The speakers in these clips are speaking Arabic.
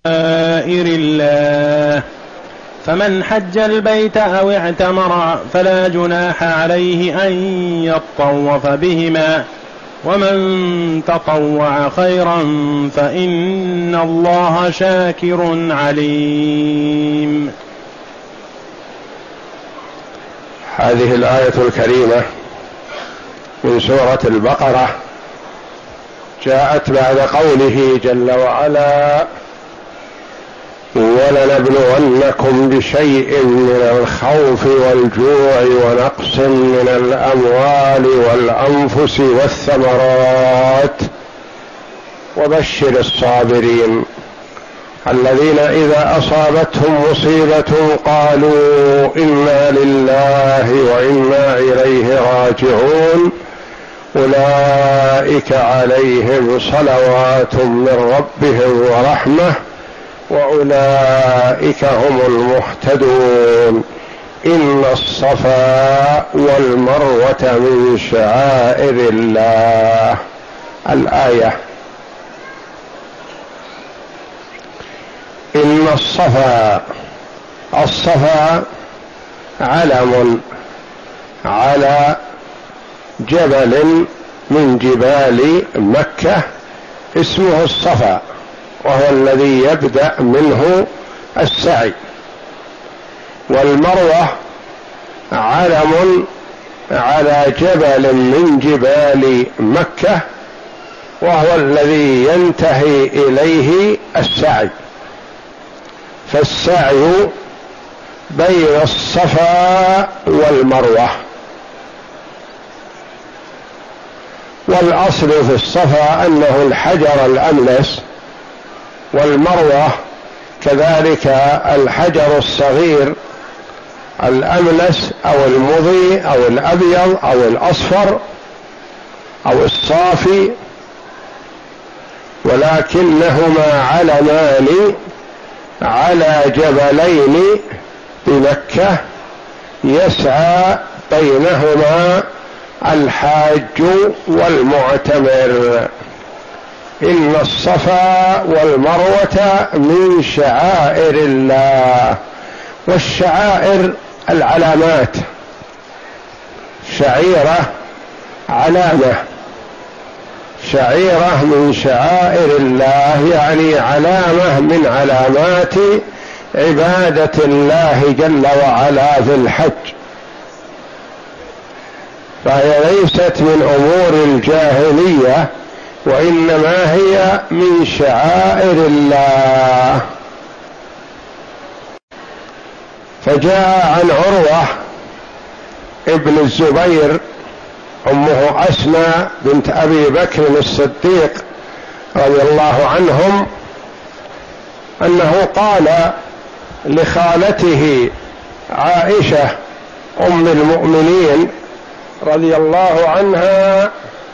شعائر الله، فمن حج البيت أو اعتمر فلا جناح عليه أن يطوف بهما، ومن تطوع خيرا فإن الله شاكر عليم. هذه الآية الكريمة من سورة البقرة جاءت بعد قوله جل وعلا: ولنبلونكم بشيء من الخوف والجوع ونقص من الأموال والأنفس والثمرات وبشر الصابرين الذين إذا أصابتهم مصيبة قالوا إنا لله وإنا إليه راجعون أولئك عليهم صلوات من ربهم ورحمة وأولئك هم المهتدون. إن الصفا والمروة من شعائر الله. الآية: إن الصفا علم على جبل من جبال مكة اسمه الصفا، وهو الذي يبدأ منه السعي. والمروة علم على جبل من جبال مكة، وهو الذي ينتهي إليه السعي. فالسعي بين الصفا والمروة. والأصل في الصفا أنه الحجر الأملس، والمروة كذلك الحجر الصغير الأملس أو المضي أو الأبيض أو الأصفر أو الصافي، ولكنهما علمان على جبلين بمكة يسعى بينهما الحاج والمعتمر. إن الصفا والمروة من شعائر الله. والشعائر العلامات، شعيرة علامة، شعيرة من شعائر الله يعني علامة من علامات عبادة الله جل وعلا في الحج، فهي ليست من أمور الجاهلية، وإنما هي من شعائر الله. فجاء عن عروة ابن الزبير أمه أسماء بنت أبي بكر الصديق رضي الله عنهم أنه قال لخالته عائشة أم المؤمنين رضي الله عنها: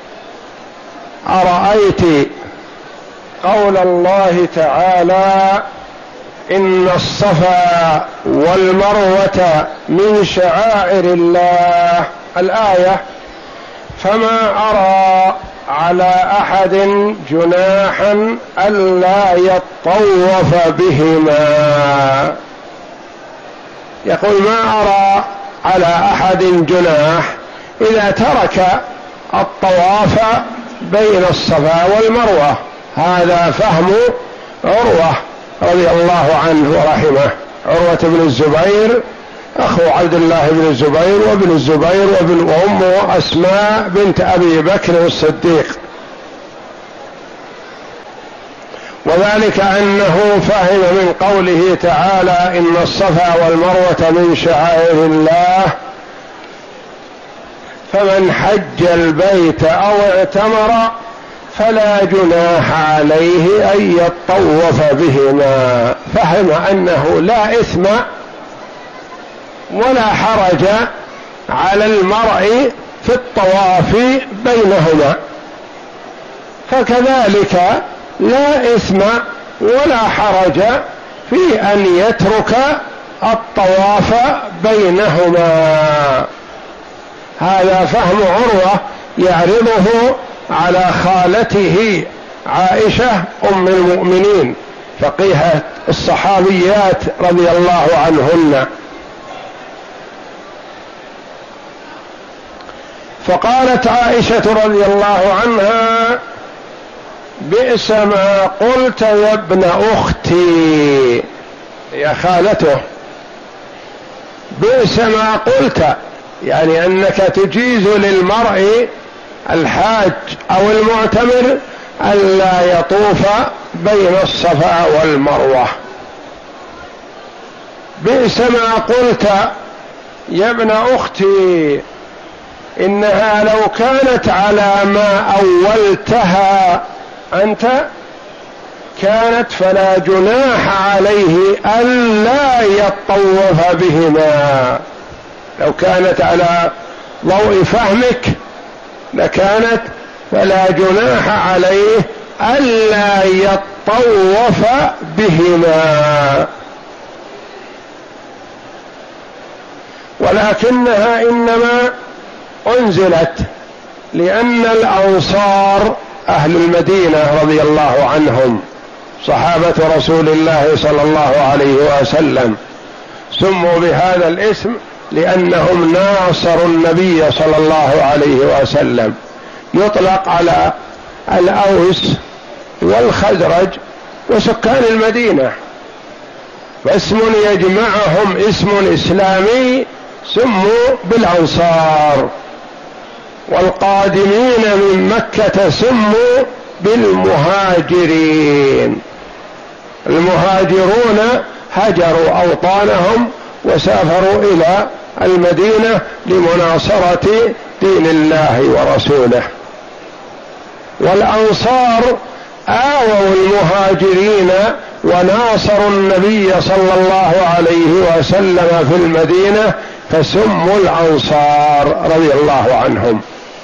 أرأيت قول الله تعالى: إن الصفا والمروة من شعائر الله، الآية: فما أرى على أحد جناحا ألا يطوف بهما. يقول: ما أرى على أحد جناح إذا ترك الطواف بين الصفا والمروة. هذا فهم عروة رضي الله عنه ورحمه، عروة بن الزبير أخو عبد الله بن الزبير وابن الزبير وأمه أسماء بنت أبي بكر الصديق. وذلك أنه فهم من قوله تعالى: إن الصفا والمروة من شعائر الله، فمن حج البيت أو اعتمر فلا جناح عليه أن يطوف بهما. فهم أنه لا إثم ولا حرج على المرء في الطواف بينهما، فكذلك لا إثم ولا حرج في أن يترك الطواف بينهما. هذا فهم عروة يعرضه على خالته عائشة أم المؤمنين فقيهة الصحابيات رضي الله عنهن. فقالت عائشة رضي الله عنها: بئس ما قلت يا ابن أختي، يا خالته، بئس ما قلت، يعني أنك تجيز للمرء الحاج أو المعتمر ألا يطوف بين الصفا والمروة. بئس ما قلت يا ابن أختي، إنها لو كانت على ما أولتها أنت كانت فلا جناح عليه ألا يطوف بهما. لو كانت على ضوء فهمك لكانت فلا جناح عليه ألا يطوف بهما، ولكنها إنما أنزلت لأن الأنصار أهل المدينة رضي الله عنهم صحابة رسول الله صلى الله عليه وسلم سموا بهذا الاسم لأنهم ناصروا النبي صلى الله عليه وسلم. يطلق على الأوس والخزرج وسكان المدينة، فاسم يجمعهم اسم إسلامي سموا بالأنصار، والقادمين من مكة سموا بالمهاجرين. المهاجرون هجروا أوطانهم وسافروا إلى المدينة لمناصرة دين الله ورسوله، والأنصار آووا المهاجرين وناصروا النبي صلى الله عليه وسلم في المدينة فسموا الأنصار رضي الله عنهم.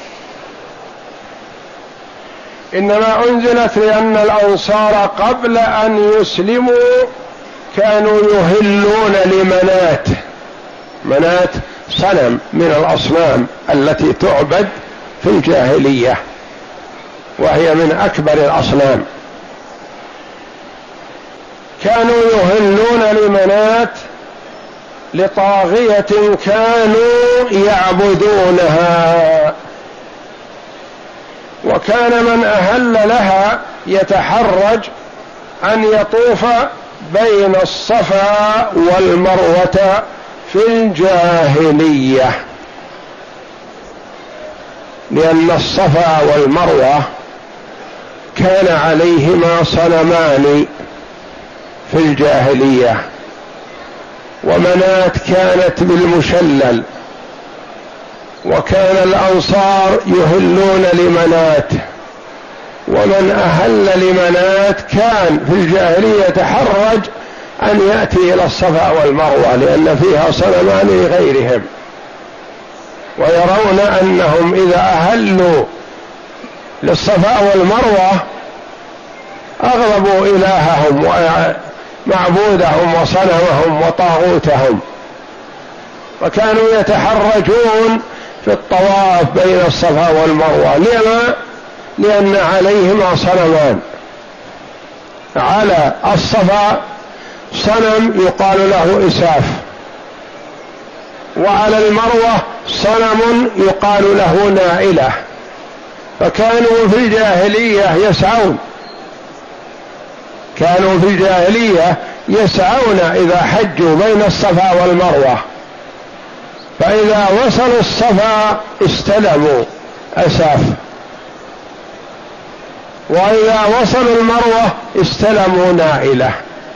إنما أنزلت لأن الأنصار قبل أن يسلموا كانوا يهلون لمنات. منات صنم من الأصنام التي تعبد في الجاهلية، وهي من أكبر الأصنام. كانوا يهلون لمنات لطاغية كانوا يعبدونها، وكان من أهل لها يتحرج أن يطوف بين الصفا والمروة في الجاهلية، لأن الصفا والمروة كان عليهما صنمان في الجاهلية، ومنات كانت بالمشلل، وكان الأنصار يهلون لمنات، ومن أهل لمنات كان في الجاهلية يتحرج أن يأتي إلى الصفا والمروة لأن فيها صنمان لغيرهم، ويرون أنهم إذا أهلوا للصفا والمروة أغضبوا إلههم ومعبودهم وصنمهم وطاغوتهم، وكانوا يتحرجون في الطواف بين الصفا والمروة. لأن عليهما صنمان. على الصفا صنم يقال له إساف، وعلى المروة صنم يقال له نائلة، فكانوا في الجاهلية يسعون، كانوا في الجاهلية يسعون إذا حجوا بين الصفا والمروة، فإذا وصلوا الصفا استلموا أساف، وإذا وصلوا المروة استلموا نائلة،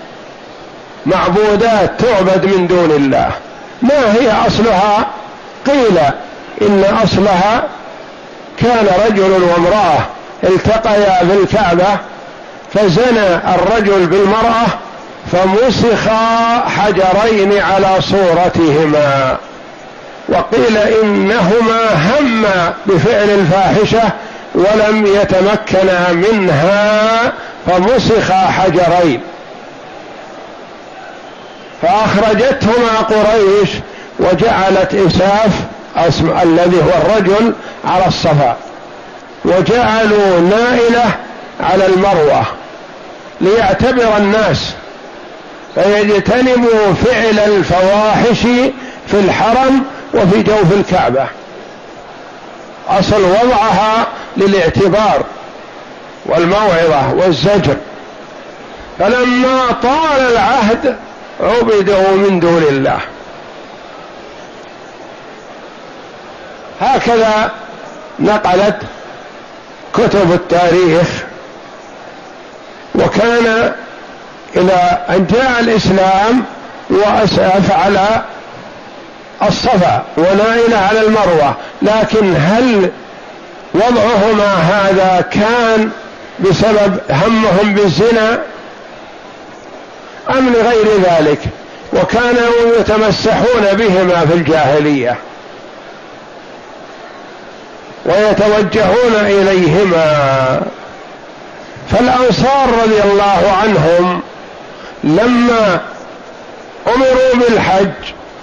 معبودات تعبد من دون الله. ما هي أصلها؟ قيل إن أصلها كان رجل وامرأة التقيا في الكعبة فزنى الرجل بالمرأة فمسخا حجرين على صورتهما، وقيل إنهما هما بفعل الفاحشة ولم يتمكنا منها فمسخا حجرين، فأخرجتهما قريش وجعلت إساف الذي هو الرجل على الصفا، وجعلوا نائلة على المروة، ليعتبر الناس فيجتنبوا فعل الفواحش في الحرم وفي جوف الكعبة. أصل وضعها للاعتبار والموعظة والزجر، فلما طال العهد عبدوا من دون الله. هكذا نقلت كتب التاريخ. وكان إلى أن جاء الإسلام وأسعف على الصفا ونائل على المروة، لكن هل وضعهما هذا كان بسبب همهم بالزنا أم لغير ذلك؟ وكانوا يتمسحون بهما في الجاهلية ويتوجهون إليهما. فالأنصار رضي الله عنهم لما أمروا بالحج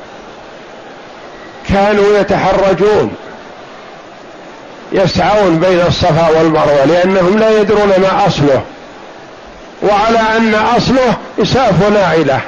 كانوا يتحرجون يسعون بين الصفا والمروة لأنهم لا يدرون ما أصله، وعلى أن أصله إساف نائلة،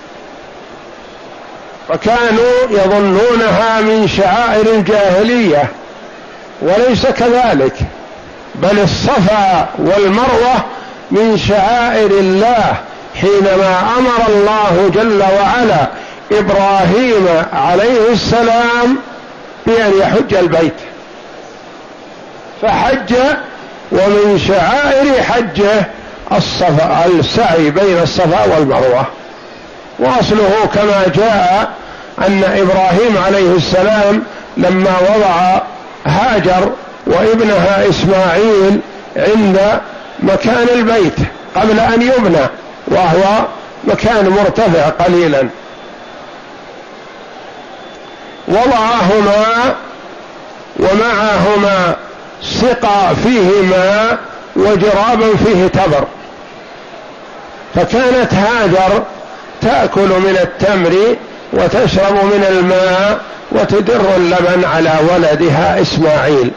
فكانوا يظنونها من شعائر الجاهلية وليس كذلك، بل الصفا والمروة من شعائر الله. حينما أمر الله جل وعلا إبراهيم عليه السلام بأن يحج البيت فحج، ومن شعائر حجه السعي بين الصفا والمروة. وأصله كما جاء أن إبراهيم عليه السلام لما وضع هاجر وابنها إسماعيل عند مكان البيت قبل أن يبنى، وهو مكان مرتفع قليلا، وضعهما ومعهما سقى فيه ماء وجراب فيه تمر، فكانت هاجر تأكل من التمر وتشرب من الماء وتدر اللبن على ولدها إسماعيل.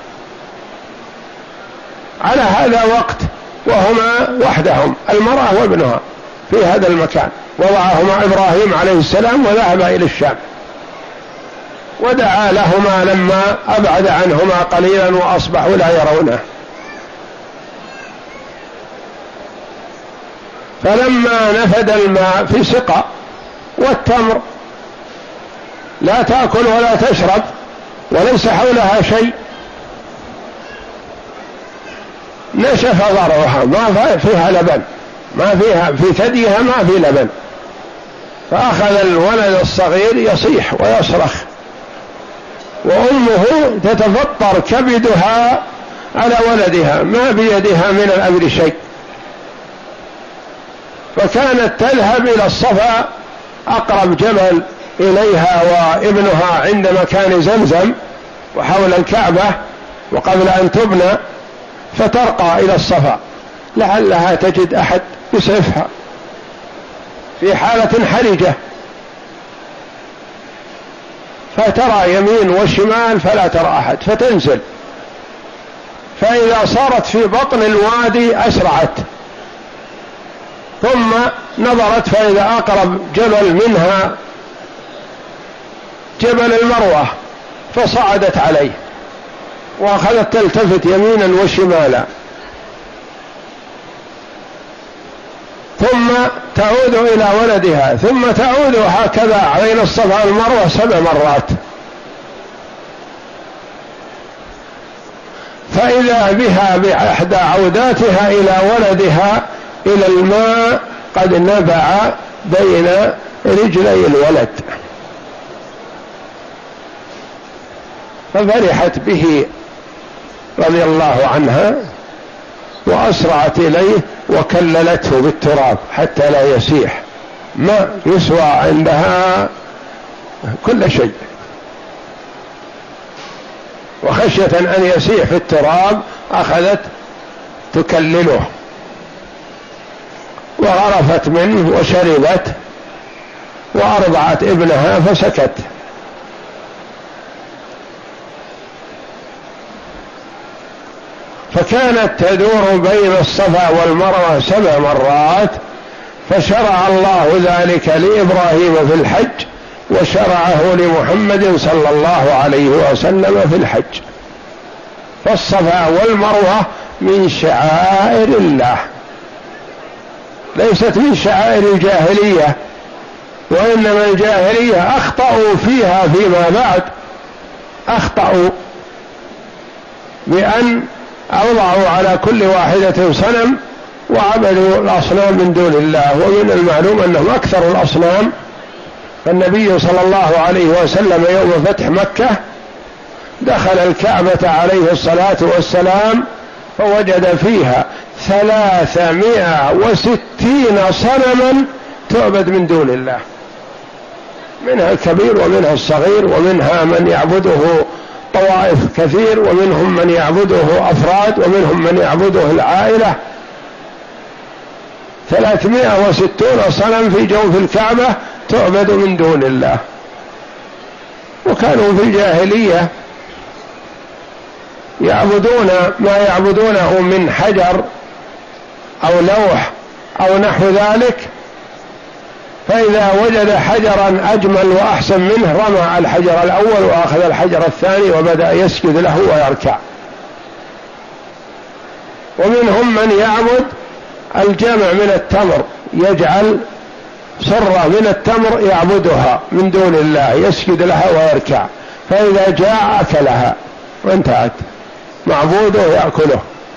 على هذا وقت وهما وحدهم المرأة وابنها في هذا المكان، وضعهما إبراهيم عليه السلام وذهب إلى الشام، ودعا لهما لما أبعد عنهما قليلا وأصبحوا لا يرونه. فلما نفد الماء في سقى والتمر لا تأكل ولا تشرب وليس حولها شيء، نشف ضرعها ما فيها لبن، ما فيها في ثديها ما في لبن، فأخذ الولد الصغير يصيح ويصرخ، وأمه تتفطر كبدها على ولدها ما بيدها من الأمر شيء، فكانت تذهب إلى الصفا أقرب جبل إليها وابنها عند مكان زمزم وحول الكعبة وقبل أن تبنى، فترقى إلى الصفا لعلها تجد أحد يسعفها في حالة حرجة، فترى يمين وشمال فلا ترى أحد فتنزل، فإذا صارت في بطن الوادي أسرعت، ثم نظرت فإذا أقرب جبل منها جبل المروة فصعدت عليه وأخذت تلتفت يمينا وشمالا، ثم تعود إلى ولدها، ثم تعود هكذا بين الصفا والمروة 7 مرات، فإذا بها بإحدى عوداتها إلى ولدها إلى الماء قد نبع بين رجلي الولد، ففرحت به رضي الله عنها وأسرعت إليه وكللته بالتراب حتى لا يسيح، ما يسوى عندها كل شيء، وخشية أن يسيح في التراب أخذت تكلله وغرفت منه وشربت وأرضعت ابنها فسكت. فكانت تدور بين الصفا والمروة 7 مرات، فشرع الله ذلك لإبراهيم في الحج، وشرعه لمحمد صلى الله عليه وسلم في الحج. فالصفا والمروة من شعائر الله، ليست من شعائر الجاهلية، وإنما الجاهلية أخطأوا فيها فيما بعد، أخطأوا بأن أوضعوا على كل واحدة صنم وعبدوا الأصنام من دون الله. ومن المعلوم أنهم أكثر الأصنام. فالنبي صلى الله عليه وسلم يوم فتح مكة دخل الكعبة عليه الصلاة والسلام فوجد فيها 360 صنما تعبد من دون الله، منها الكبير ومنها الصغير، ومنها من يعبده طوائف كثير، ومنهم من يعبده أفراد، ومنهم من يعبده العائلة. 360 صنم في جوف الكعبة تعبد من دون الله. وكانوا في الجاهلية يعبدون ما يعبدونه من حجر أو لوح أو نحو ذلك، فإذا وجد حجرا أجمل وأحسن منه رمى الحجر الأول وأخذ الحجر الثاني وبدأ يسجد له ويركع. ومنهم من يعبد الجمع من التمر، يجعل صرة من التمر يعبدها من دون الله، يسجد لها ويركع، فإذا جاء أكلها وانتهت، معبوده يأكله.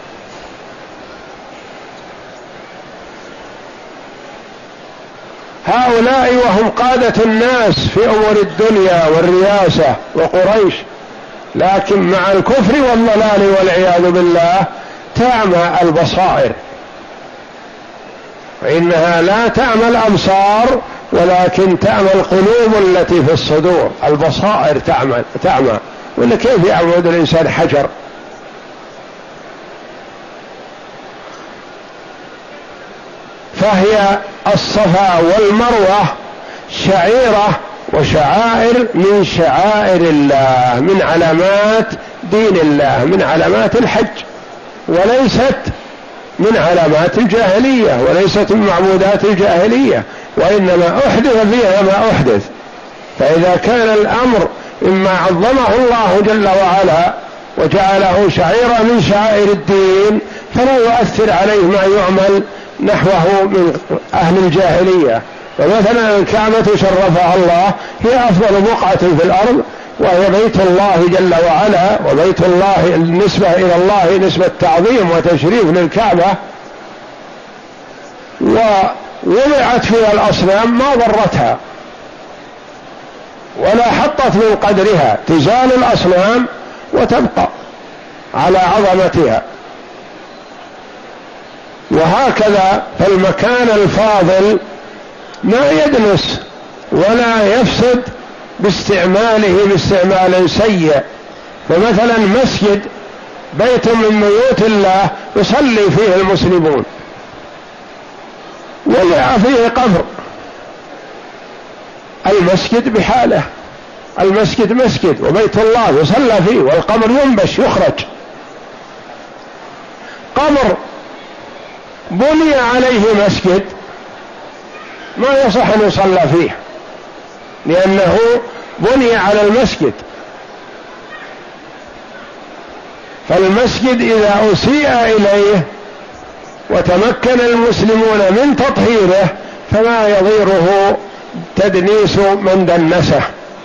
هؤلاء وهم قادة الناس في أمور الدنيا والرياسة وقريش، لكن مع الكفر والضلال والعياذ بالله تعمى البصائر، فإنها لا تعمى الأبصار ولكن تعمى القلوب التي في الصدور. البصائر تعمى. ولا كيف يعبد الإنسان حجر؟ فهي الصفا والمروة شعيرة وشعائر من شعائر الله، من علامات دين الله، من علامات الحج، وليست من علامات الجاهلية، وليست من معبودات الجاهلية، وإنما أحدث فيها ما أحدث. فإذا كان الأمر إما عظمه الله جل وعلا وجعله شعيرة من شعائر الدين فلا يؤثر عليه ما يعمل نحوه من أهل الجاهلية. فمثلا الكعبة شرفها الله، هي أفضل بقعة في الأرض، وهي بيت الله جل وعلا، وبيت الله النسبة إلى الله نسبة تعظيم وتشريف للكعبة، ووضعت فيها الأصنام ما ضرتها ولا حطت من قدرها، تزال الأصنام وتبقى على عظمتها. وهكذا فالمكان الفاضل ما يدنس ولا يفسد باستعماله باستعمال سيء. فمثلا مسجد بيت من بيوت الله يصلي فيه المسلمون، وضع فيه قبر، المسجد بحاله، المسجد مسجد وبيت الله يصلى فيه، والقبر ينبش يخرج. قبر بني عليه مسجد ما يصح أن يصلى فيه، لأنه بني على المسجد. فالمسجد إذا أسيء إليه وتمكن المسلمون من تطهيره فما يضيره تدنيس من دنسه.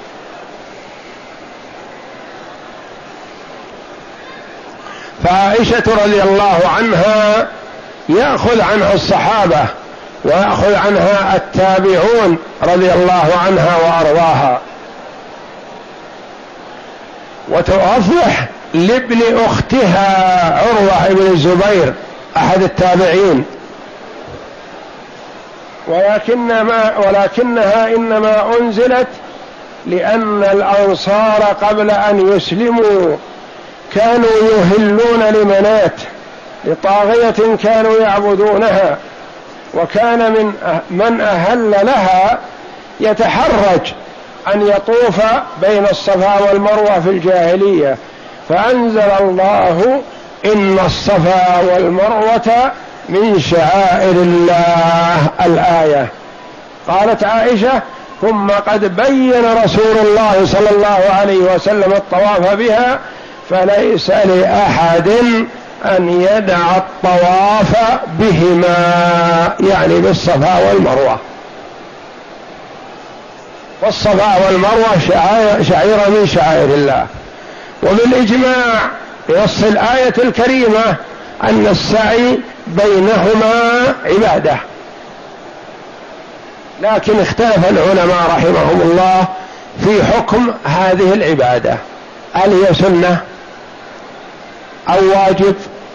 فعائشة رضي الله عنها يأخذ عنها الصحابة ويأخذ عنها التابعون رضي الله عنها وأرضاها، وتوضح لابن أختها عروة بن الزبير أحد التابعين، ولكنها إنما أنزلت لأن الأنصار قبل أن يسلموا كانوا يهلون لمنات، لطاغية كانوا يعبدونها، وكان من أهل لها يتحرج أن يطوف بين الصفا والمروة في الجاهلية، فأنزل الله إن الصفا والمروة من شعائر الله. الآية. قالت عائشة: ثم قد بين رسول الله صلى الله عليه وسلم الطواف بها، فليس لأحد أن يدع الطواف بهما، يعني بالصفا والمروة. والصفا والمروة شعيرة من شعائر الله، وبالإجماع بنص الآية الكريمة أن السعي بينهما عبادة، لكن اختلف العلماء رحمهم الله في حكم هذه العبادة، هل هي سنة أو واجب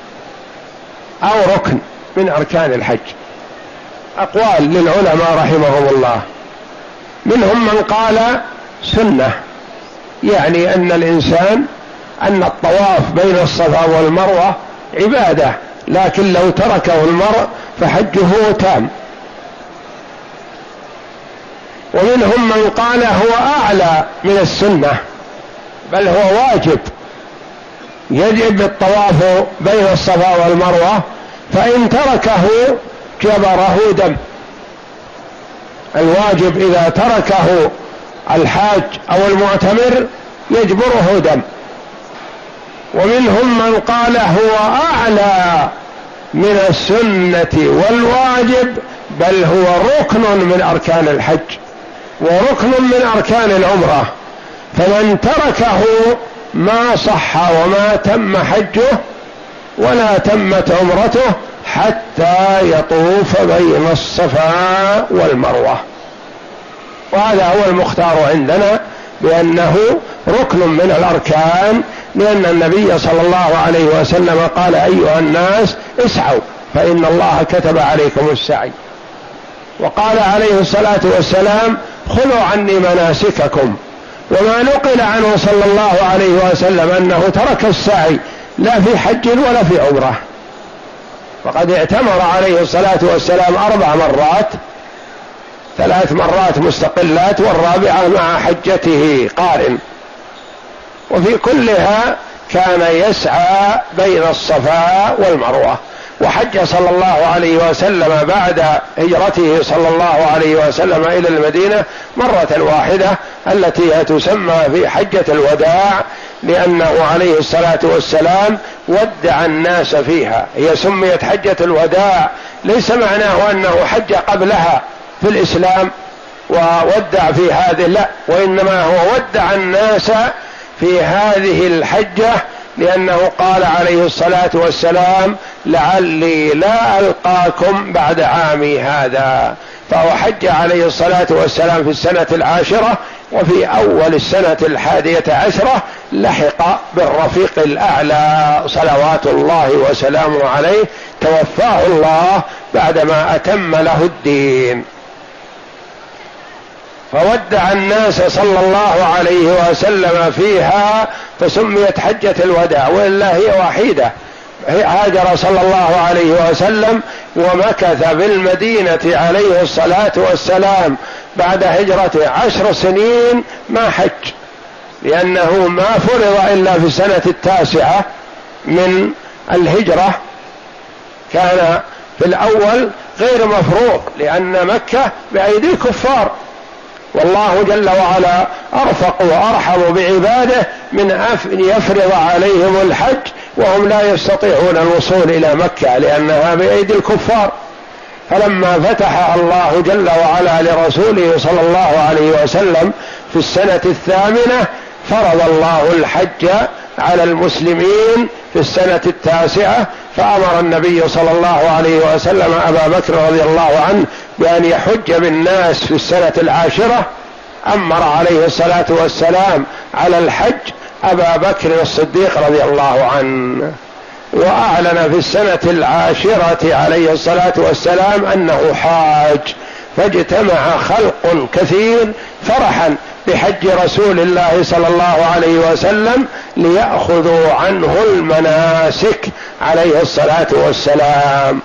أو ركن من أركان الحج. أقوال للعلماء رحمهم الله، منهم من قال سنة، يعني أن الطواف بين الصفا والمروة عبادة، لكن لو تركه المرء فحجه تام. ومنهم من قال هو أعلى من السنة، بل هو واجب، يجب الطواف بين الصفا والمروة، فإن تركه جبره دم. الواجب إذا تركه الحاج أو المعتمر يجبره دم. ومنهم من قال هو أعلى من السنة والواجب، بل هو ركن من أركان الحج وركن من أركان العمرة، فمن تركه ما صح وما تم حجه ولا تمت عمرته حتى يطوف بين الصفا والمروة. وهذا هو المختار عندنا، بأنه ركن من الأركان، لأن النبي صلى الله عليه وسلم قال: أيها الناس اسعوا فإن الله كتب عليكم السعي. وقال عليه الصلاة والسلام: خذوا عني مناسككم. وما نقل عنه صلى الله عليه وسلم أنه ترك السعي لا في حج ولا في عمرة، وقد اعتمر عليه الصلاة والسلام 4 مرات، 3 مرات مستقلات والرابعة مع حجته قارن، وفي كلها كان يسعى بين الصفا والمروة. وحج صلى الله عليه وسلم بعد هجرته صلى الله عليه وسلم إلى المدينة مرة واحدة، التي تسمى في حجة الوداع، لأنه عليه الصلاة والسلام ودع الناس فيها. هي سميت حجة الوداع ليس معناه أنه حج قبلها في الإسلام وودع في هذه، لا، وإنما هو ودع الناس في هذه الحجة، لأنه قال عليه الصلاة والسلام: لعلي لا ألقاكم بعد عامي هذا. فهو حج عليه الصلاة والسلام في السنة 10، وفي أول السنة 11 لحق بالرفيق الأعلى صلوات الله وسلامه عليه، توفاه الله بعدما أتم له الدين. فودع الناس صلى الله عليه وسلم فيها، فسميت حجة الوداع، وإلا هي وحيدة. هاجر صلى الله عليه وسلم ومكث بالمدينة عليه الصلاة والسلام بعد هجرته 10 سنين ما حج، لأنه ما فرض إلا في السنة 9 من الهجرة، كان في الأول غير مفروض، لأن مكة بأيدي الكفار، والله جل وعلا أرفق وأرحم بعباده من أن يفرض عليهم الحج وهم لا يستطيعون الوصول إلى مكة، لأنها بأيدي الكفار. فلما فتح الله جل وعلا لرسوله صلى الله عليه وسلم في السنة 8 فرض الله الحج على المسلمين في السنة 9، فأمر النبي صلى الله عليه وسلم أبا بكر رضي الله عنه بأن يحج بالناس في السنة 10. أمر عليه الصلاة والسلام على الحج أبا بكر الصديق رضي الله عنه، وأعلن في السنة 10 عليه الصلاة والسلام أنه حاج، فاجتمع خلق كثير فرحا بحج رسول الله صلى الله عليه وسلم ليأخذوا عنه المناسك عليه الصلاة والسلام.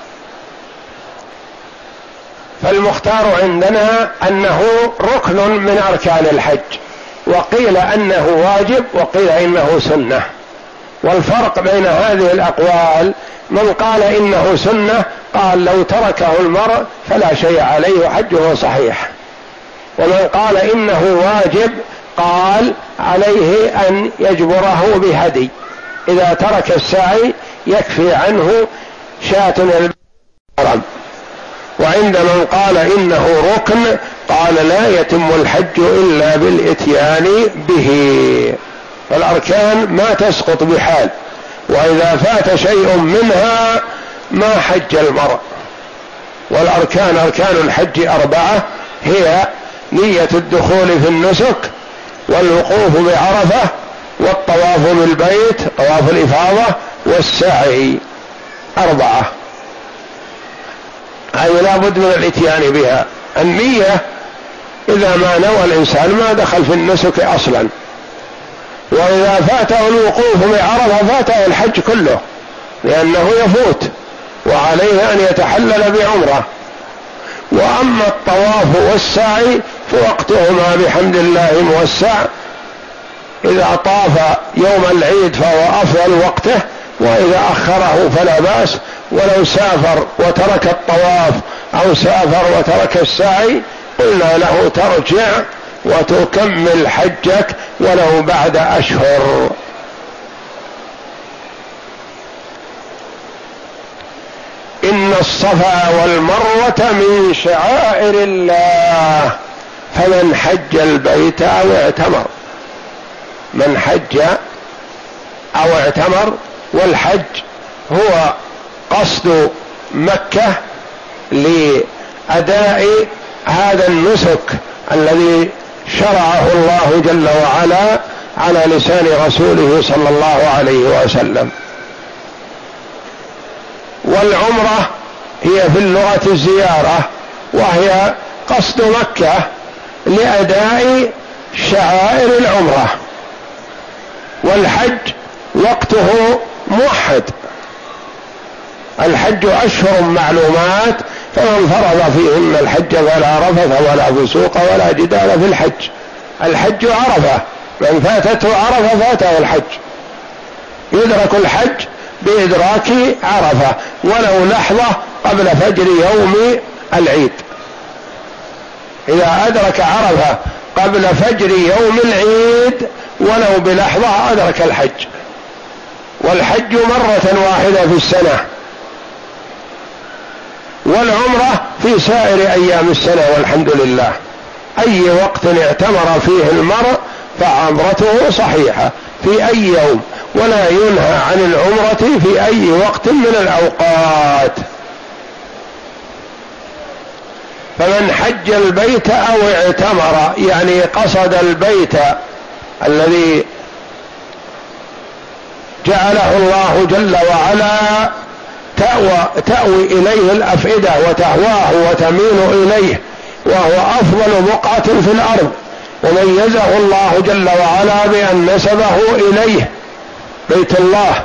فالمختار عندنا أنه ركن من أركان الحج، وقيل أنه واجب، وقيل إنه سنة، والفرق بين هذه الأقوال: من قال إنه سنة قال لو تركه المرء فلا شيء عليه وحجه صحيح، ومن قال إنه واجب قال عليه أن يجبره بهدي، إذا ترك السعي يكفي عنه شاة الحرم. وعند من قال إنه ركن قال لا يتم الحج إلا بالإتيان به، فالأركان ما تسقط بحال، وإذا فات شيء منها ما حج المرء. والأركان أركان الحج 4: هي نية الدخول في النسك، والوقوف بعرفة، والطواف بالبيت طواف الإفاضة، والسعي. 4 هذه لا بد من الاتيان بها. النية إذا ما نوى الإنسان ما دخل في النسك أصلا، وإذا فاته الوقوف بعرفة فاته الحج كله، لأنه يفوت وعليه أن يتحلل بعمرة. وأما الطواف والسعي فوقتهما بحمد الله موسع، إذا طاف يوم العيد فهو أفضل وقته، وإذا أخره فلا بأس. ولو سافر وترك الطواف أو سافر وترك السعي قلنا له ترجع وتكمل حجك ولو بعد أشهر. إن الصفا والمروة من شعائر الله فمن حج البيت أو اعتمر. من حج أو اعتمر، والحج هو قصد مكة لأداء هذا النسك الذي شرعه الله جل وعلا على لسان رسوله صلى الله عليه وسلم. والعمرة هي في اللغة الزيارة، وهي قصد مكة لأداء شعائر العمرة. والحج وقته موحد، الحج أشهر معلومات، فمن فرض فيهن الحج فلا رفث ولا فسوق ولا جدال في الحج. الحج عرفة، من فاتته عرفة فاته الحج. يدرك الحج بإدراك عرفة ولو لحظة قبل فجر يوم العيد. إذا أدرك عرفة قبل فجر يوم العيد ولو بلحظة أدرك الحج. والحج مرة واحدة في السنة، والعمرة في سائر أيام السنة والحمد لله. أي وقت اعتمر فيه المرء فعمرته صحيحة في أي يوم، ولا ينهى عن العمرة في أي وقت من الأوقات. فمن حج البيت أو اعتمر يعني قصد البيت الذي جعله الله جل وعلا تأوي إليه الأفئدة وتهواه وتميل إليه، وهو أفضل بقعة في الأرض، وميزه الله جل وعلا بأن نسبه إليه بيت الله.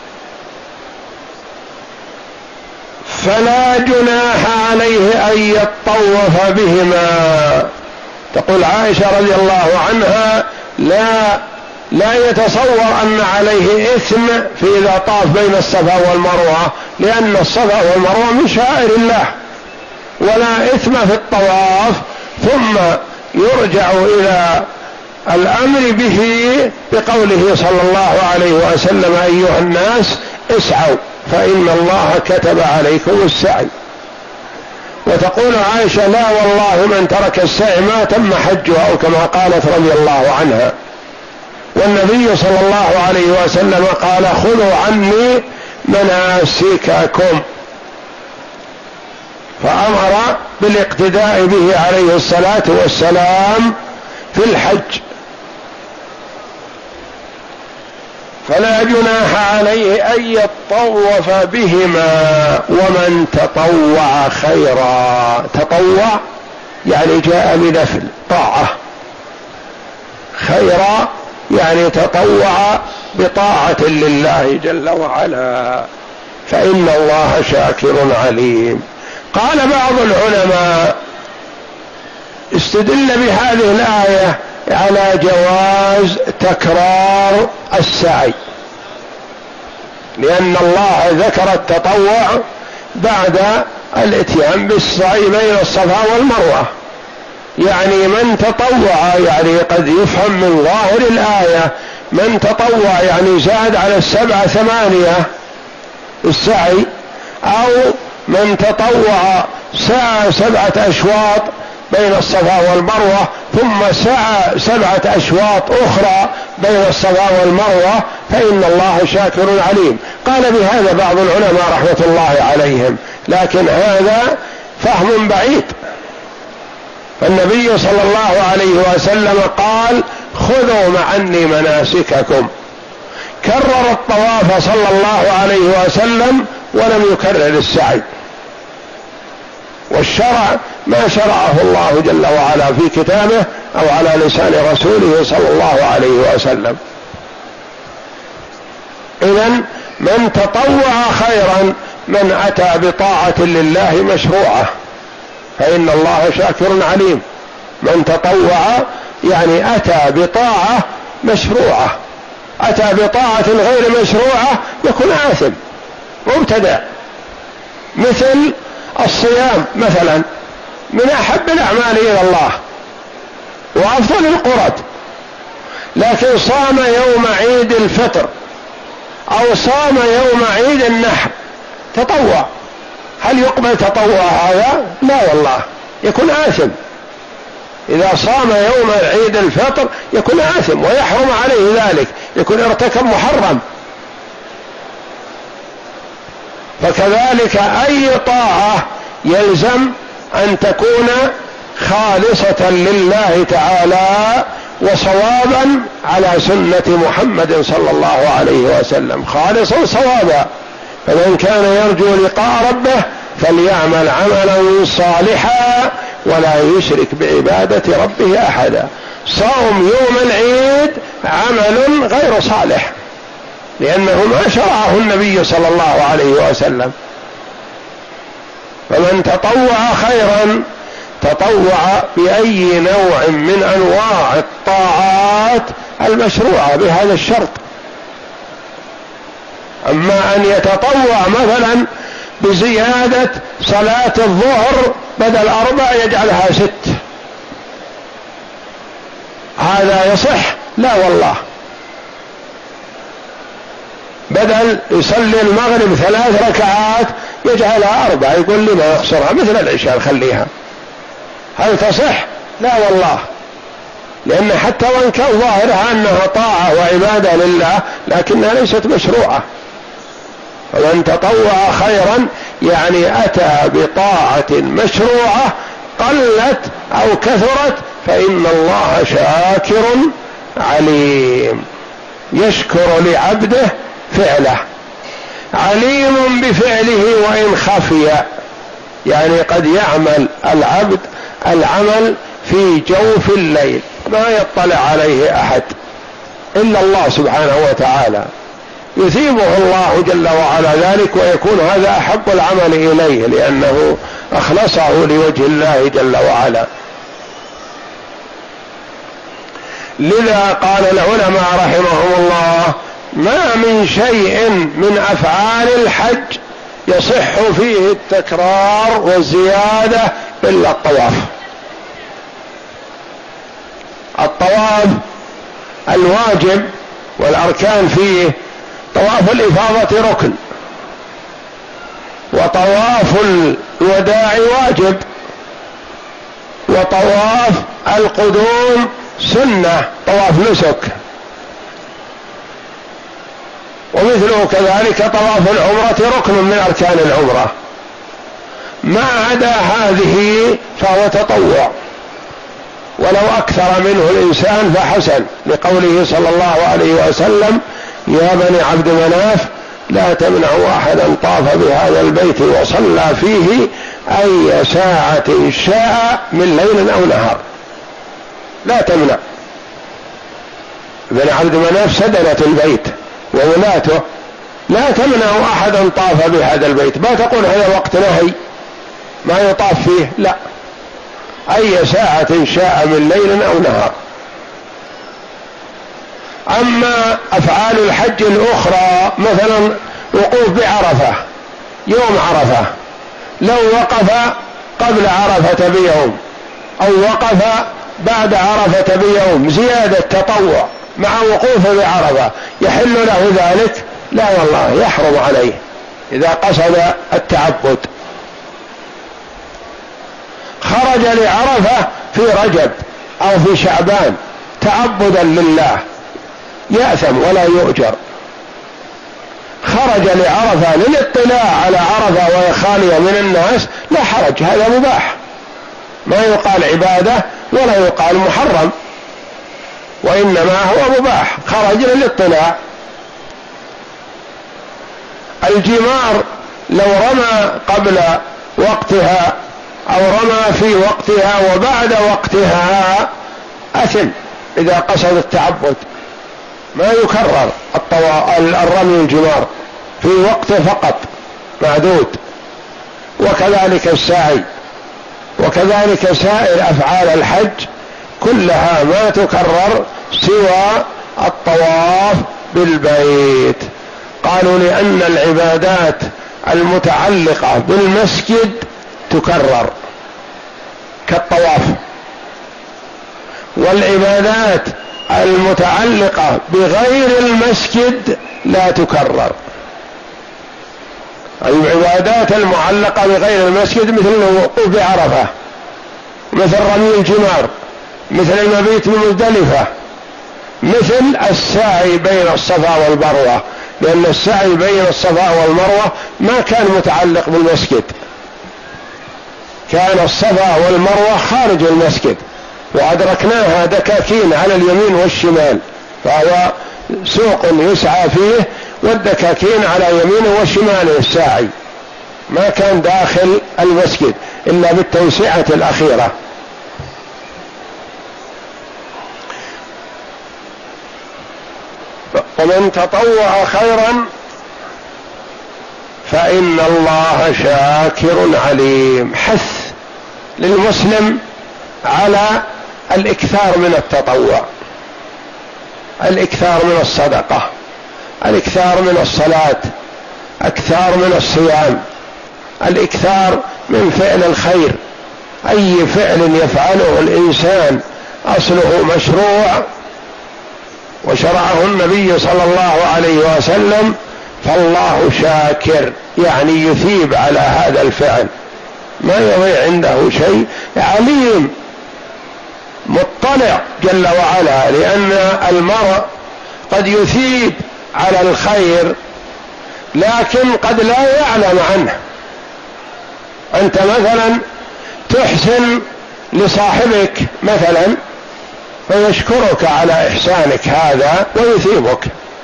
فلا جناح عليه أن يطوف بهما. تقول عائشة رضي الله عنها لا يتصور أن عليه إثم في إذا طاف بين الصفا والمروة، لأن الصفا والمروة من شعائر الله، ولا إثم في الطواف. ثم يرجع إلى الأمر به بقوله صلى الله عليه وسلم: أيها الناس اسعوا فإن الله كتب عليكم السعي. وتقول عائشة: لا والله من ترك السعي ما تم حجه، أو كما قالت رضي الله عنها. والنبي صلى الله عليه وسلم قال: خذوا عني مناسككم، فأمر بالاقتداء به عليه الصلاة والسلام في الحج. فلا جناح عليه أن يطوف بهما ومن تطوع خيرا. تطوع يعني جاء بنفل طاعة، خيرا يعني تطوع بطاعة لله جل وعلا، فإن الله شاكر عليم. قال بعض العلماء استدل بهذه الآية على جواز تكرار السعي، لأن الله ذكر التطوع بعد الاتيان بالسعي بين الصفا والمروة. يعني من تطوع، يعني قد يفهم من ظاهر الآية من تطوع يعني زاد على 7 8 السعي، أو من تطوع سعى 7 أشواط بين الصفا والمروة ثم سعى 7 أشواط أخرى بين الصفا والمروة فإن الله شاكر عليم. قال بهذا بعض العلماء رحمة الله عليهم، لكن هذا فهم بعيد. فالنبي صلى الله عليه وسلم قال خذوا عني مناسككم، كرر الطواف صلى الله عليه وسلم ولم يكرر السعي. والشرع ما شرعه الله جل وعلا في كتابه أو على لسان رسوله صلى الله عليه وسلم. إذن من تطوع خيرا من أتى بطاعة لله مشروعة فإن الله شاكر عليم. من تطوع يعني أتى بطاعة مشروعة، أتى بطاعة غير مشروعة يكون آثم مبتدع. مثل الصيام مثلا من أحب الأعمال إلى الله وأفضل القرب، لكن صام يوم عيد الفطر أو صام يوم عيد النحر تطوع، هل يقبل تطوع هذا؟ لا والله، يكون آثم. إذا صام يوم عيد الفطر يكون آثم ويحرم عليه ذلك، يكون ارتكب محرم. فكذلك أي طاعة يلزم أن تكون خالصة لله تعالى وصوابا على سنة محمد صلى الله عليه وسلم، خالصا صوابا. فمن كان يرجو لقاء ربه فليعمل عملا صالحا ولا يشرك بعبادة ربه أحدا. صوم يوم العيد عمل غير صالح لأنه ما شرعه النبي صلى الله عليه وسلم. فمن تطوع خيرا تطوع بأي نوع من أنواع الطاعات المشروعة بهذا الشرط. أما أن يتطوع مثلا بزيادة صلاة الظهر بدل 4 يجعلها 6، هذا يصح؟ لا والله. بدل يصلي المغرب 3 ركعات يجعلها 4، يقول لي ما يقصرها مثل العشاء خليها، هل تصح؟ لا والله، لأن حتى وإن كان ظاهرها أنها طاعة وعبادة لله لكنها ليست مشروعة. ومن تطوع خيرا يعني أتى بطاعة مشروعة قلت أو كثرت فإن الله شاكر عليم، يشكر لعبده فعله، عليم بفعله وإن خفي. يعني قد يعمل العبد العمل في جوف الليل ما يطلع عليه أحد إلا الله سبحانه وتعالى، يثيبه الله جل وعلا ذلك ويكون هذا أحب العمل إليه لأنه أخلصه لوجه الله جل وعلا. لذا قال العلماء رحمهم الله ما من شيء من أفعال الحج يصح فيه التكرار والزيادة إلا الطواف. الطواف الواجب والأركان فيه طواف الإفاضة ركن، وطواف الوداع واجب، وطواف القدوم سنة طواف نسك، ومثله كذلك طواف العمرة ركن من أركان العمرة. ما عدا هذه فهو تطوع، ولو أكثر منه الإنسان فحسن، لقوله صلى الله عليه وسلم يا بني عبد مناف لا تمنعوا أحدا طاف بهذا البيت وصلى فيه أي ساعة شاء من ليل أو نهار. لا تمنع. بني عبد مناف سدنة البيت وولاته، لا تمنعوا أحدا طاف بهذا البيت. ما تقول هذا وقت نهي ما يطاف فيه، لا، أي ساعة شاء من ليل أو نهار. أما أفعال الحج الأخرى مثلا وقوف بعرفة يوم عرفة، لو وقف قبل عرفة بيوم أو وقف بعد عرفة بيوم زيادة تطوع مع وقوفه بعرفة، يحل له ذلك؟ لا والله، يحرم عليه إذا قصد التعبد. خرج لعرفة في رجب أو في شعبان تعبدا لله يأثم ولا يؤجر. خرج لعرفة للاطلاع على عرفة وهي خالية من الناس لا حرج، هذا مباح، ما يقال عبادة ولا يقال محرم، وإنما هو مباح، خرج للاطلاع. الجمار لو رمى قبل وقتها أو رمى في وقتها وبعد وقتها أثم إذا قصد التعبد، ما يكرر الرمي الجمار في وقته فقط معدود. وكذلك السعي، وكذلك سائر أفعال الحج كلها ما تكرر سوى الطواف بالبيت. قالوا لأن العبادات المتعلقة بالمسجد تكرر كالطواف، والعبادات المتعلقة بغير المسجد لا تكرر. العبادات المعلقة بغير المسجد مثل الوقوف بعرفة، مثل رمي الجمار، مثل المبيت بمزدلفة، مثل السعي بين الصفا والمروة، لأن السعي بين الصفا والمروة ما كان متعلق بالمسجد، كان الصفا والمروة خارج المسجد، وأدركناها دكاكين على اليمين والشمال، فهو سوق يسعى فيه والدكاكين على يمينه وشماله الساعي، ما كان داخل المسجد إلا بالتوسعة الأخيرة. ومن تطوع خيرا فإن الله شاكر عليم. حث للمسلم على الإكثار من التطوع، الإكثار من الصدقة، الإكثار من الصلاة، الإكثار من الصيام، الإكثار من فعل الخير. أي فعل يفعله الإنسان أصله مشروع وشرعه النبي صلى الله عليه وسلم، فالله شاكر يعني يثيب على هذا الفعل، ما يضيع عنده شيء. عليم مطلع جل وعلا، لأن المرء قد يثيب على الخير لكن قد لا يعلم عنه. أنت مثلا تحسن لصاحبك مثلا فيشكرك على إحسانك هذا ويثيبك،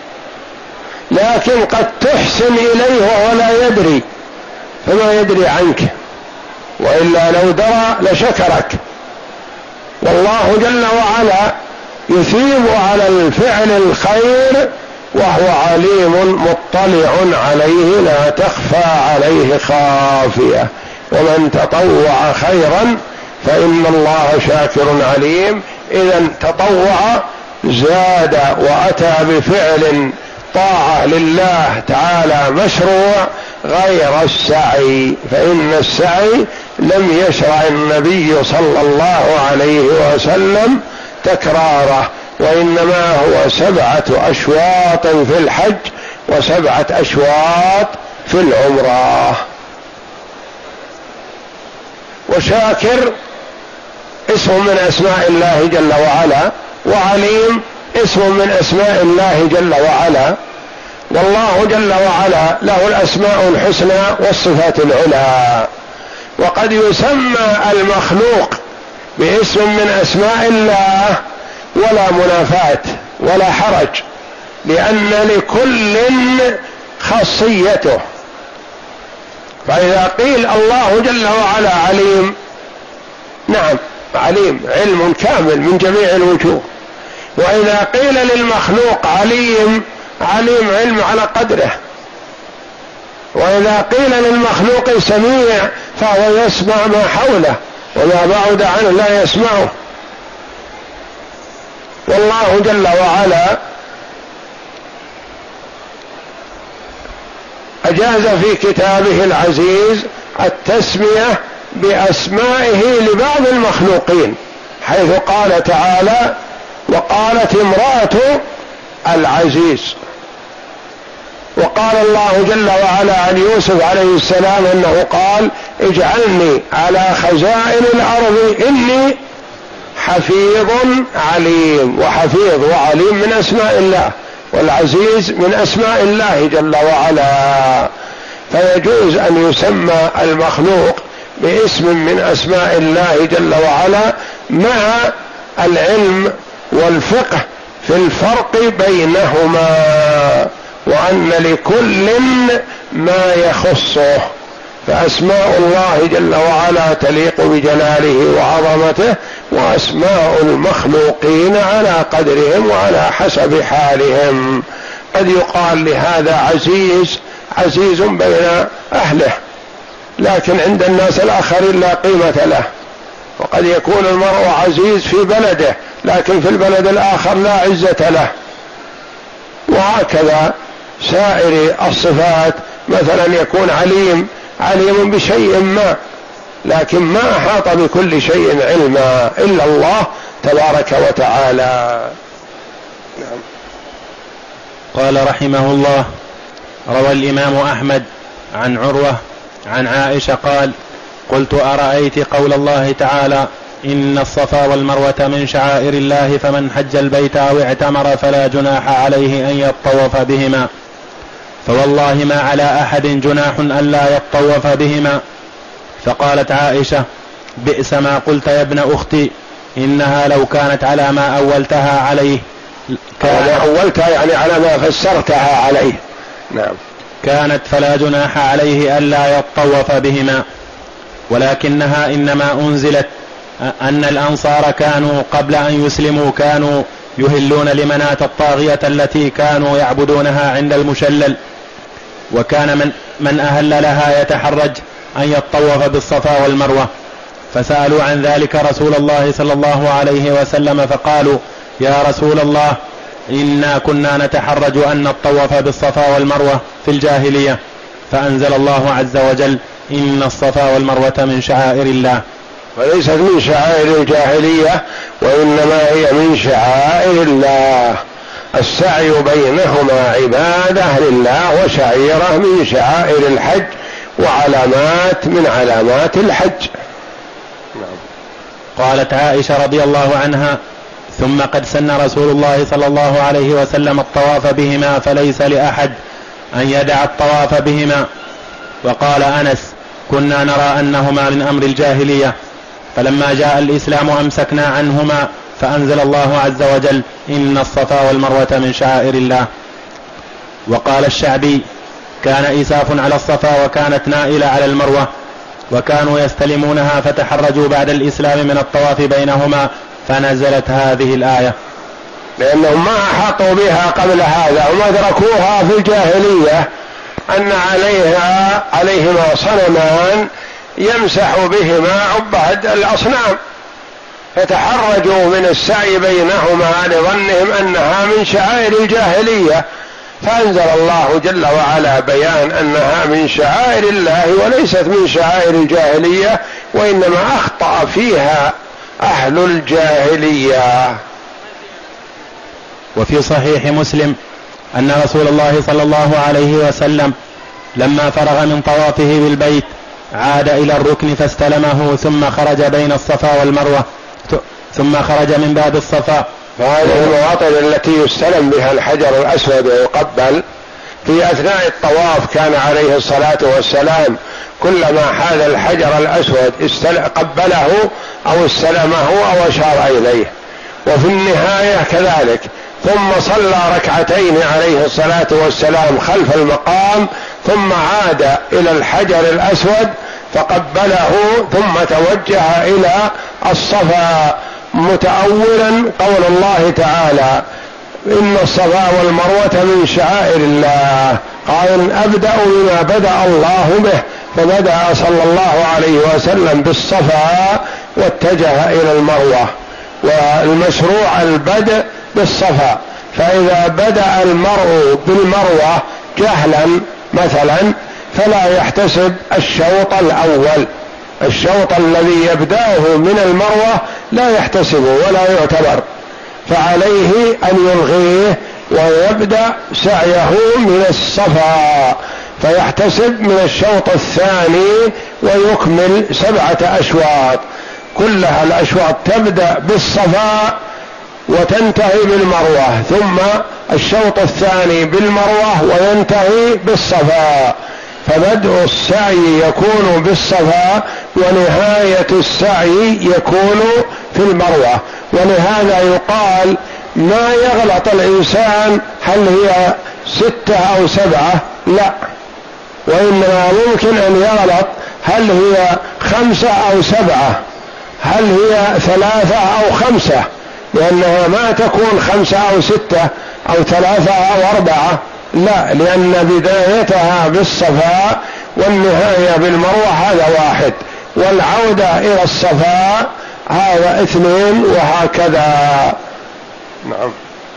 لكن قد تحسن إليه وهو لا يدري فما يدري عنك، وإلا لو درى لشكرك. والله جل وعلا يثيب على الفعل الخير وهو عليم مطلع عليه لا تخفى عليه خافية. ومن تطوع خيرا فإن الله شاكر عليم. إذا تطوع زاد وأتى بفعل طاعة لله تعالى مشروع غير السعي، فإن السعي لم يشرع النبي صلى الله عليه وسلم تكراره، وإنما هو 7 أشواط في الحج و7 أشواط في العمرة. وشاكر اسم من أسماء الله جل وعلا، وعليم اسم من أسماء الله جل وعلا، والله جل وعلا له الأسماء الحسنى والصفات العلى. وقد يسمى المخلوق باسم من أسماء الله ولا منافاة ولا حرج، لأن لكل خاصيته. فإذا قيل الله جل وعلا عليم، نعم عليم، علم كامل من جميع الوجوه. وإذا قيل للمخلوق عليم، عليم علم على قدره. وإذا قيل للمخلوق سميع فهو يسمع ما حوله، وما بعد عنه لا يسمعه. والله جل وعلا أجاز في كتابه العزيز التسمية بأسمائه لبعض المخلوقين، حيث قال تعالى: وقالت امرأة العزيز. وقال الله جل وعلا عن يوسف عليه السلام أنه قال: اجعلني على خزائن الأرض إني حفيظ عليم. وحفيظ وعليم من أسماء الله، والعزيز من أسماء الله جل وعلا، فيجوز أن يسمى المخلوق باسم من أسماء الله جل وعلا مع العلم والفقه في الفرق بينهما، وأن لكل ما يخصه. فأسماء الله جل وعلا تليق بجلاله وعظمته، وأسماء المخلوقين على قدرهم وعلى حسب حالهم. قد يقال لهذا عزيز، عزيز بين أهله، لكن عند الناس الآخرين لا قيمة له. وقد يكون المرء عزيز في بلده، لكن في البلد الآخر لا عزة له. وهكذا سائر الصفات، مثلا يكون عليم بشيء ما، لكن ما أحاط بكل شيء علما إلا الله تبارك وتعالى. نعم. قال رحمه الله: روى الإمام أحمد عن عروة عن عائشة قال: قلت: أرأيت قول الله تعالى: إن الصفا والمروة من شعائر الله، فمن حج البيت أو اعتمر فلا جناح عليه أن يطوف بهما، فوالله ما على أحد جناح أن لا يطوف بهما. فقالت عائشة: بئس ما قلت يا ابن أختي، إنها لو كانت على ما أولتها عليه أولتها يعني على ما فسرتها عليه. نعم. كانت فلا جناح عليه ألا يطوف بهما، ولكنها إنما أنزلت أن الأنصار كانوا قبل أن يسلموا كانوا يهلون لمناة الطاغية التي كانوا يعبدونها عند المشلل، وكان من أهل لها يتحرج أن يطوف بالصفا والمروة، فسألوا عن ذلك رسول الله صلى الله عليه وسلم فقالوا: يا رسول الله، إنا كنا نتحرج أن نطوف بالصفا والمروة في الجاهلية، فأنزل الله عز وجل: إن الصفا والمروة من شعائر الله. وليست من شعائر الجاهلية، وإنما هي من شعائر الله. السعي بينهما عبادة لله وشعيرة من شعائر الحج وعلامات من علامات الحج. قالت عائشة رضي الله عنها: ثم قد سن رسول الله صلى الله عليه وسلم الطواف بهما، فليس لأحد أن يدع الطواف بهما. وقال أنس: كنا نرى أنهما من أمر الجاهلية، فلما جاء الإسلام أمسكنا عنهما، فأنزل الله عز وجل: إن الصفا والمروة من شعائر الله. وقال الشعبي: كان إساف على الصفا وكانت نائلة على المروة، وكانوا يستلمونها فتحرجوا بعد الإسلام من الطواف بينهما، فنزلت هذه الآية. لأنهم ما أحاطوا بها قبل هذا وما أدركوها في الجاهلية، أن عليهما صنمان يمسح بهما عباد الأصنام، فتحرجوا من السعي بينهما لظنهم أنها من شعائر الجاهلية، فأنزل الله جل وعلا بيان أنها من شعائر الله وليست من شعائر الجاهلية، وإنما أخطأ فيها أهل الجاهلية. وفي صحيح مسلم أن رسول الله صلى الله عليه وسلم لما فرغ من طوافه بالبيت عاد إلى الركن فاستلمه، ثم خرج بين الصفا والمروة، ثم خرج من باب الصفا. وهذه المواطن التي يستلم بها الحجر الأسود ويقبل في أثناء الطواف، كان عليه الصلاة والسلام كلما حاذ الحجر الأسود قبله أو استلمه أو أشار إليه، وفي النهاية كذلك. ثم صلى ركعتين عليه الصلاة والسلام خلف المقام، ثم عاد إلى الحجر الأسود فقبله، ثم توجه إلى الصفا متأولا قول الله تعالى: إن الصفا والمروة من شعائر الله، قال: أبدأ بما بدأ الله به، فبدأ صلى الله عليه وسلم بالصفا واتجه إلى المروة، والمشروع البدء بالصفا، فإذا بدأ المرء بالمروة جهلا مثلا فلا يحتسب الشوط الأول، الشوط الذي يبدأه من المروة لا يحتسبه ولا يعتبر، فعليه أن يلغيه ويبدأ سعيه من الصفا، فيحتسب من الشوط الثاني ويكمل 7 أشواط، كلها الأشواط تبدأ بالصفا وتنتهي بالمروة، ثم الشوط الثاني بالمروة وينتهي بالصفا، فبدء السعي يكون بالصفا ونهاية السعي يكون في المروة. ولهذا يقال ما يغلط الإنسان هل هي 6 أو 7، لا، وإنما ممكن أن يغلط هل هي 5 أو 7، هل هي 3 أو 5، لأنها ما تكون 5 أو 6 أو 3 أو 4، لا، لأن بدايتها بالصفا والنهاية بالمروة هذا واحد، والعودة إلى الصفا هذا 2، وهكذا. نعم.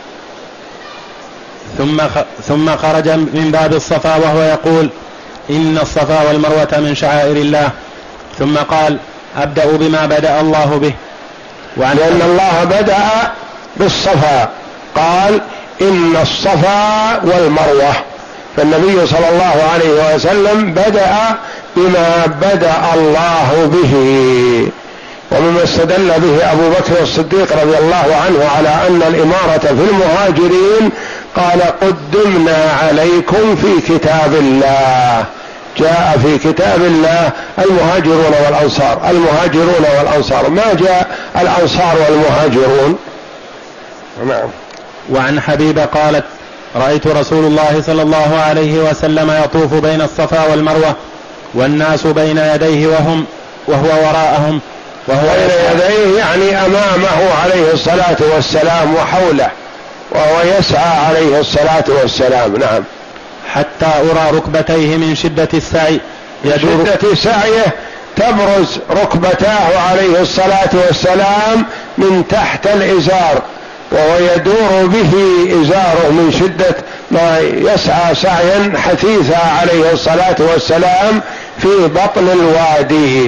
ثم خرج من باب الصفا وهو يقول إن الصفا والمروة من شعائر الله، ثم قال أبدأ بما بدأ الله به، لأن الله بدأ بالصفا، قال إن الصفا والمروة، فالنبي صلى الله عليه وسلم بدأ بما بدأ الله به. ومما استدل به أبو بكر الصديق رضي الله عنه على أن الإمارة في المهاجرين قال قدمنا عليكم في كتاب الله، جاء في كتاب الله المهاجرون والأنصار، المهاجرون والأنصار، ما جاء الأنصار والمهاجرون. نعم. وعن حبيبة قالت رأيت رسول الله صلى الله عليه وسلم يطوف بين الصفا والمروة والناس بين يديه وهو وراءهم، وهو بين يديه يعني أمامه عليه الصلاة والسلام وحوله، وهو يسعى عليه الصلاة والسلام. نعم. حتى أرى ركبتيه من شدة السعي، شدة سعيه تبرز ركبتاه عليه الصلاة والسلام من تحت الإزار، وهو يدور به إزاره من شدة ما يسعى سعيا حثيثا عليه الصلاة والسلام في بطن الوادي.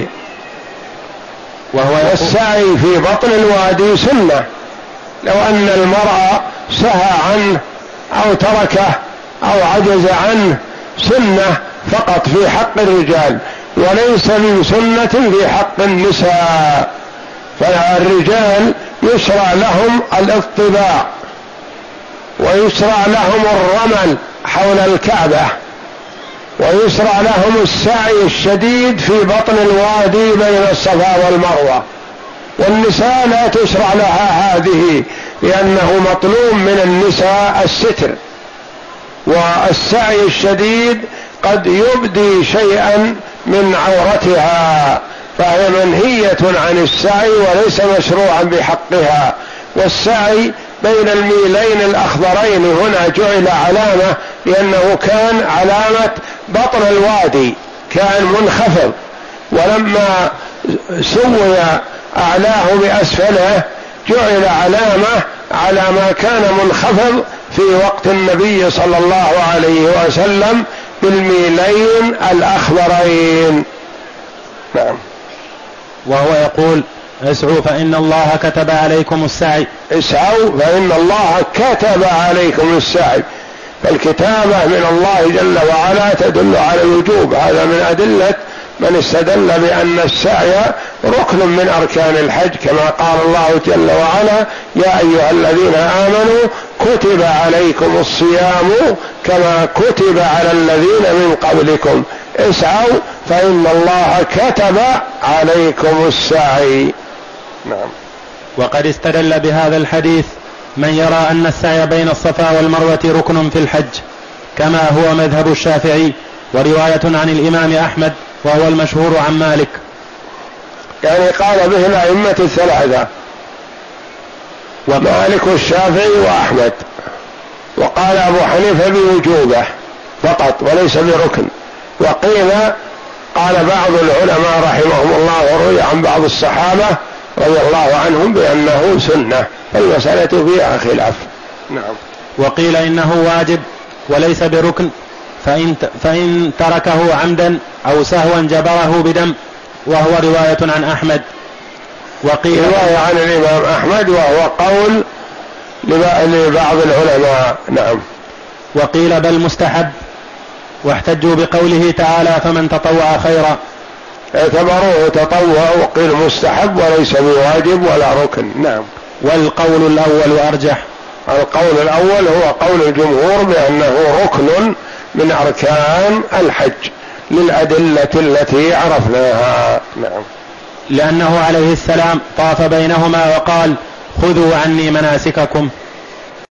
والسعي في بطن الوادي سنة، لو أن المرأة سهى عنه أو تركه أو عجز عنه سنة فقط في حق الرجال، وليس من سنة في حق النساء. فالرجال يشرع لهم الاطباع ويشرع لهم الرمل حول الكعبة ويشرع لهم السعي الشديد في بطن الوادي بين الصفا والمروة، والنساء لا تشرع لها هذه، لأنه مطلوب من النساء الستر، والسعي الشديد قد يبدي شيئا من عورتها، فهي منهية عن السعي وليس مشروعا بحقها. والسعي بين الميلين الأخضرين هنا جعل علامة، لأنه كان علامة بطن الوادي كان منخفض، ولما سوي أعلاه بأسفله جعل علامة على ما كان منخفض في وقت النبي صلى الله عليه وسلم بالميلين الأخضرين. نعم. وهو يقول اسعوا فإن الله كتب عليكم السعي، اسعوا فإن الله كتب عليكم السعي، فالكتابة من الله جل وعلا تدل على الوجوب، هذا من أدلة من استدل بأن السعي ركن من أركان الحج، كما قال الله جل وعلا يا أيها الذين آمنوا كتب عليكم الصيام كما كتب على الذين من قبلكم اسعوا فإن الله كتب عليكم السعي. نعم. وقد استدل بهذا الحديث من يرى أن السعي بين الصفا والمروة ركن في الحج، كما هو مذهب الشافعي ورواية عن الإمام أحمد وهو المشهور عن مالك، يعني قال به الأئمة الثلاثة مالك والشافعي وأحمد، وقال أبو حنيفة بوجوبه فقط وليس بركن، وقيل قال بعض العلماء رحمهم الله وروي عن بعض الصحابة رضي الله عنهم بأنه سنة، فالمسألة فيها خلاف. نعم. وقيل إنه واجب وليس بركن، فإن تركه عمدا أو سهوا جبره بدم، وهو رواية عن أحمد. وقيل رواية عن الإمام أحمد، وهو قول لبعض العلماء. نعم. وقيل بل مستحب، واحتجوا بقوله تعالى فمن تطوع خيرا، اعتبروه تطوع، وقيل مستحب وليس بواجب ولا ركن. نعم. والقول الأول أرجح. القول الأول هو قول الجمهور بأنه ركن من أركان الحج للأدلة التي عرفناها. نعم. لأنه عليه السلام طاف بينهما وقال خذوا عني مناسككم،